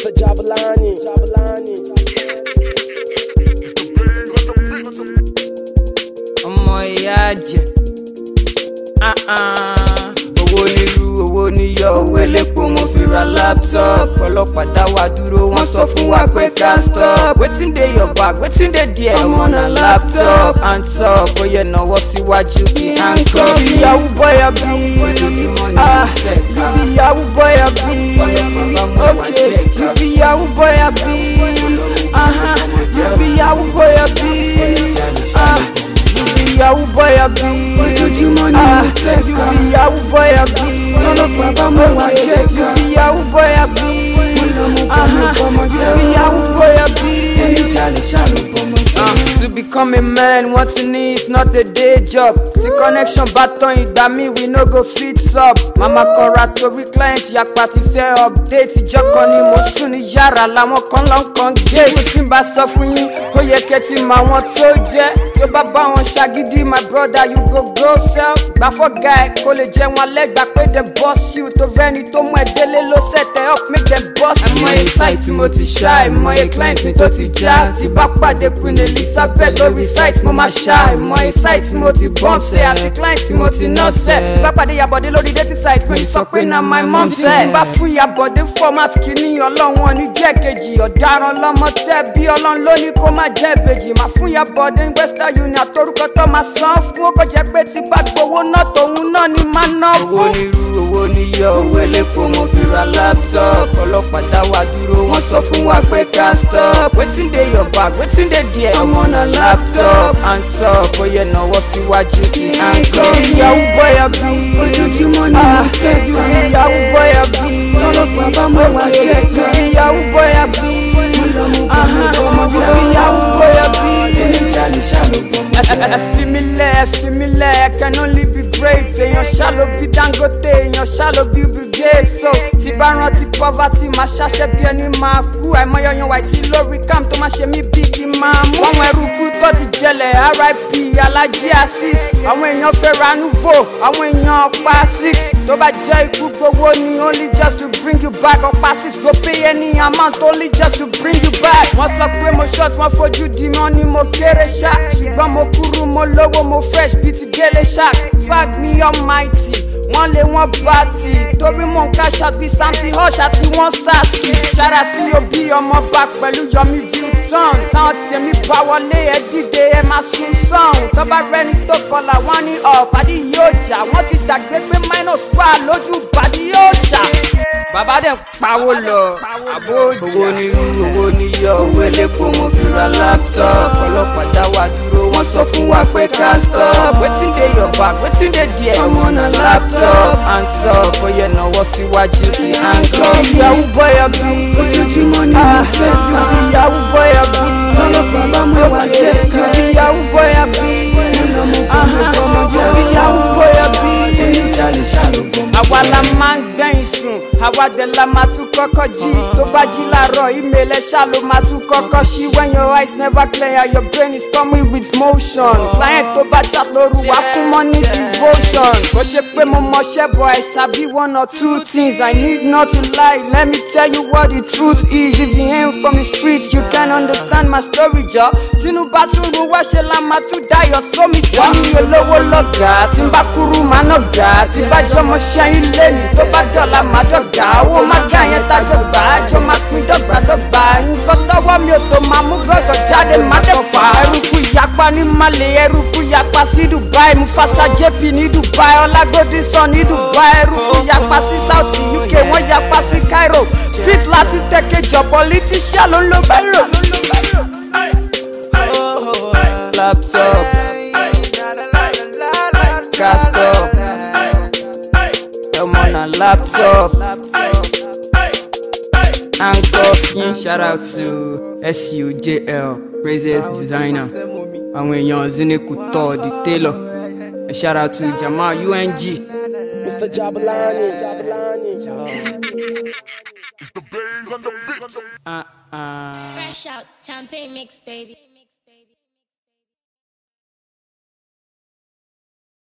Mr. Jabalani. Ọmọ ìyá jẹ owó nílùú owó níyọ owó elépo mo fi ra laptop ọlọ́pàá dá wa dúró wọ́n sọ fún wa pé ká stop wetin dey your bag wetin dey there ọmọ na laptop hands up oyè náwó síwájú kí handcuff. You be yahoo boy abi you be yahoo boy abi okay you be yahoo boy abi you be yahoo boy abi yahoo boy abi ojoojúmọ́ ni mo tẹ̀ ká you be yahoo boy abi tọ́lọ́pàá bá mọ̀ wá jẹ́ ká you be yahoo boy abi mo lọ mú bọ́mọ jẹ́ you be yahoo boy abi ẹni jalè ṣàlù bọ́mọ jẹ́. To become a man what you need is not a day job ti connection bá tán ìgbà mi we no go fit sub mama kọra torí client yapa ti fẹ́ update ìjọ kan ni mo sùn ní yàrá làwọn kan lọ ń kan gate tí n bá sọ fún yín ó yẹ kẹ́ ti mọ àwọn tó jẹ́ tó bá bá wọn ṣàgídí my brother you go sell gbà fọ́ guy kó lè jẹ wọn lẹ́gbàá pé dem boss you tó fẹ́ni tó mú ẹ délé ló set ẹ up make dem boss you. àìmọye site tí mo ti ṣá àìmọye client mi tó ti já tí bá pàdé Queen Elizabeth lórí site mo máa ṣá àìmọye site tí mo ti bump ṣe àti client tí mo ti ná ṣe tí bá pàdé Ìyábọ̀dé lórí dating site pé sọ pé na my mom ṣe tí bá fún Ìyábọ̀dé format kìíní ọlọ́run ní jẹ́ kejì ọ̀daràn lọ́mọ tẹ́ bí ọlọ́run ló ní kó má jẹ́ ìbejì máa fún Ìyábọ̀dé ní Western Union àtorúkọ tó máa san fún ó kò jẹ́ pé tí bá gbowó náà tòun náà ni máa ná fún. owó nírú owó níyọ owó elépo mo fi ra laptop ọlọ́pàá dá wa dúró wọ́n sọ fún wa pé ká stop wetin dey your bag wetin dey there ọmọ na laptop hands up oyè náwó síwájú kí handcuff. you be yahoo boy abi ojoojúmọ́ ni mo tẹ̀ ká you be yahoo boy abi tọ́lọ́pàá bá mọ̀ wá jẹ́ ká you be yahoo boy abi mo lọ mú bọ́mọ jẹ́ you be yahoo boy abi ẹni jalè ṣàlù bọ́mọ jẹ́. ẹ fi mi lẹ̀ I can only be great èèyàn ṣàlò bí Dangote èèyàn ṣàlò bí Bill Gates so tí bá rántí poverty máa ṣàṣẹ bí ẹni máa kú àìmọyọyàn wà tí lórí camp tó máa ṣe mí bí kí máa mú. àwọn ẹrúkú tó ti jẹlẹ̀ RIP Alhaji Azeez àwọn èèyàn fẹ́ ranú fò àwọn èèyàn ọ̀pá 6 tó bá jẹ́ ikú gbowó ni only just to bring you back ọ̀pá 6 go pay any amount only just to bring you back. wọ́n sọ pé mo short wọ́n fojú di mọ́ ni mo kéré ṣá ṣùgbọ́n mo kúrú mo lówó mo fresh bíi ti Délé Shark swag me almighty wọ́n lé wọ́n bá tì torí mò ń káṣá bíi Samson Hush àti wọ́n sàṣì ṣára sí òbí ọmọ bá pẹ̀lú Yomi Vuitton táwọn tèmi bá wọlé ẹ dìde ẹ máa sun sọ́hún tó bá rẹ́ni tó kọlà wọ́n ní ọ̀pàdé yóò jà wọ́n ti dàgbé pé minus wà lójú bàdí yóò ṣà. bàbá dẹ̀ ń pawó lọ àbójì. owó nírú owó níyọ owó elépo mo fi ra laptop ọlọ́pàá dá wa dúró wọ́n sọ fún wa pé ká stop wetin dey your bag wetin dey there ọmọ na laptop hands up oyè náwó síwájú kí handcuff. you be yahoo boy abi ojoojúmọ́ ni mo tẹ̀ ká you be yahoo boy abi tọ́lọ́pàá bá mọ̀ wá jẹ́ ká you be yahoo boy abi mo lọ mú bọ́mọ jẹ́ you be yahoo boy abi ẹni jalè ṣàlù bọ́mọ. àwa la máa ń gbẹ̀yìn sùn àwa dẹ̀ la máa tún kọ́kọ́ jí tó bá jí láàárọ̀ email ẹ̀ ṣá ló máa tún kọ́kọ́ ṣí when your eyes never clear your brain is coming with motion client tó bá ṣàlóru wá fún money devotion kò ṣe pé mo mọṣẹ́ bọ̀ ẹ̀ ṣàbí one or two things I need not to lie let me tell you what the truth is if you ain't from the street you can understand my story jọ tinubu tún run wá ṣe la máa tún dayọ̀ sómi jọ. wọ́n ní olówó lọ́gàá tí n bá kúrú máa ná gàá tí bá jọmọ ṣẹ́yìn lẹ́nu tó bá dọ̀la máa dọ̀gà owó má gà yẹn tá dọ̀gbà àjọ máa pín dọ̀gbàdọ̀gbà nǹkan tọ́wọ́ mi ò tó máa mú gọ́gọ́ jáde má dẹ̀ fà. ẹrùkú ìyapa ní Mali ẹrùkú ìyapa sí Dubai Mufasa JP ní Dubai Ọlágódì sàn ní Dubai ẹrùkú ìyapa sí South UK wọ́n yapa sí Cairo street láti tẹ̀kẹ́ jọ politician ló ń lo bẹ́rù. laptop cast up I'm on a laptop handcuffing shout out to SUJL Praises Designer àwọn èèyàn Zineku Tọ́ the tailor shout out to Jamal UNG Mr. Jabalani. It's the Bays on the beat. Fresh out, champagne mix, baby.